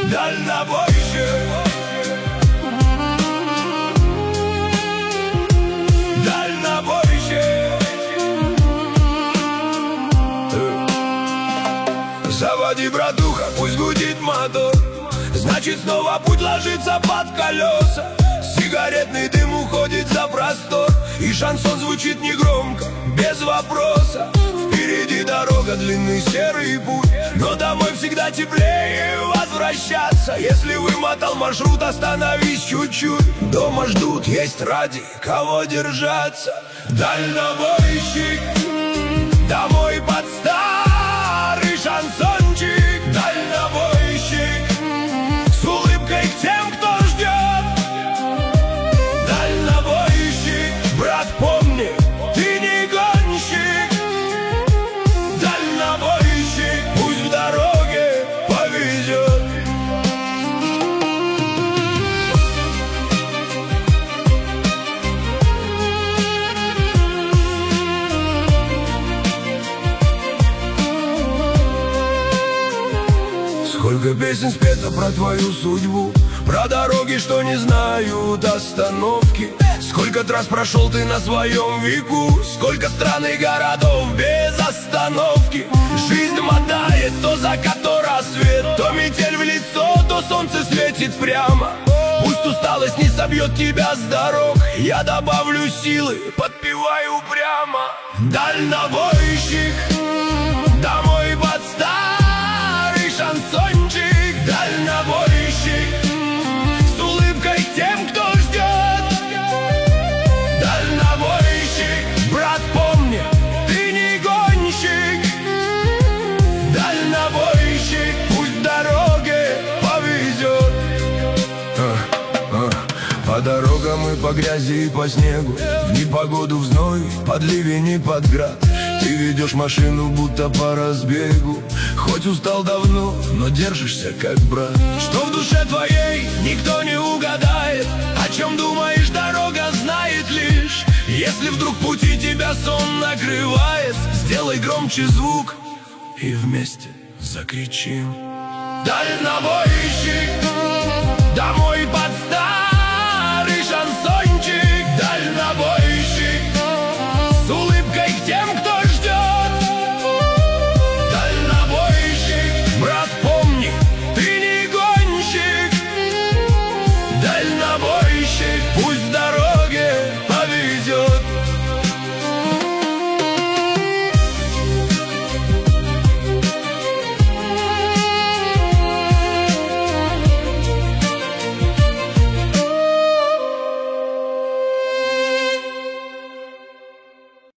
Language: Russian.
Дальнобойщик. Заводи, братуха, пусть гудит мотор. Значит, снова путь ложится под колеса. Сигаретный дым уходит за простор, и шансон звучит негромко, без вопроса. Впереди дорога, длинный серый путь, но домой всегда теплее возвращаться. Если вымотал маршрут, остановись чуть-чуть. Дома ждут, есть ради кого держаться. Дальнобойщик, домой под старый шансончик. Дальнобойщик, с улыбкой к тем, кто ждет. Дальнобойщик, брат, помни, ты не гонщик. Дальнобойщик, пусть в дороге повезет. Сколько песен спето про твою судьбу, про дороги, что не знают остановки. Сколько трасс прошел ты на своем веку, сколько стран и городов без остановки. Жизнь мотает, то закат, то рассвет, то метель в лицо, то солнце светит прямо. Пусть усталость не собьет тебя с дорог, я добавлю силы, подпеваю прямо. Дальнобойщик, домой под старый шансончик. Дальнобойщик, с улыбкой к тем, кто ждет. Дальнобойщик, брат, помни, ты не гонщик. Дальнобойщик, пусть в дороге повезет. По дорогам и по грязи и по снегу, в непогоду, в зной, под ливень и под град. Ты ведешь машину будто по разбегу, хоть устал давно, но держишься как брат. Что в душе твоей никто не угадает, о чем думаешь, дорога знает лишь. Если вдруг пути тебя сон накрывает, сделай громче звук и вместе закричим. Дальнобой.